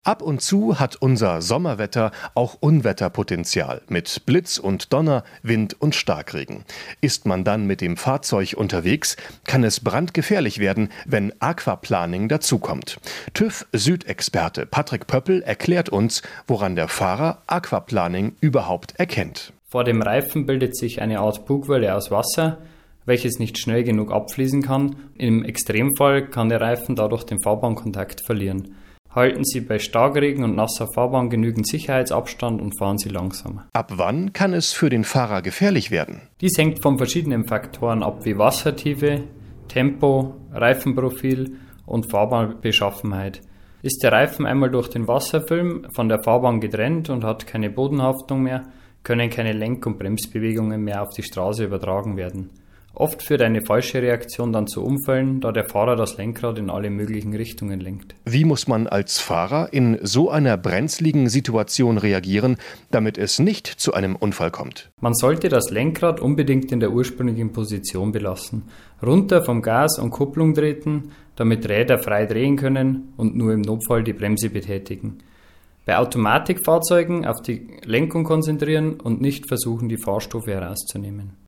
Ab und zu hat unser Sommerwetter auch Unwetterpotenzial mit Blitz und Donner, Wind und Starkregen. Ist man dann mit dem Fahrzeug unterwegs, kann es brandgefährlich werden, wenn Aquaplaning dazukommt. TÜV-Süd-Experte Patrick Pöppel erklärt uns, woran der Fahrer Aquaplaning überhaupt erkennt. Vor dem Reifen bildet sich eine Art Bugwelle aus Wasser, welches nicht schnell genug abfließen kann. Im Extremfall kann der Reifen dadurch den Fahrbahnkontakt verlieren. Halten Sie bei Starkregen und nasser Fahrbahn genügend Sicherheitsabstand und fahren Sie langsam. Ab wann kann es für den Fahrer gefährlich werden? Dies hängt von verschiedenen Faktoren ab, wie Wassertiefe, Tempo, Reifenprofil und Fahrbahnbeschaffenheit. Ist der Reifen einmal durch den Wasserfilm von der Fahrbahn getrennt und hat keine Bodenhaftung mehr, können keine Lenk- und Bremsbewegungen mehr auf die Straße übertragen werden. Oft führt eine falsche Reaktion dann zu Unfällen, da der Fahrer das Lenkrad in alle möglichen Richtungen lenkt. Wie muss man als Fahrer in so einer brenzligen Situation reagieren, damit es nicht zu einem Unfall kommt? Man sollte das Lenkrad unbedingt in der ursprünglichen Position belassen, runter vom Gas und Kupplung treten, damit Räder frei drehen können und nur im Notfall die Bremse betätigen. Bei Automatikfahrzeugen auf die Lenkung konzentrieren und nicht versuchen, die Fahrstufe herauszunehmen.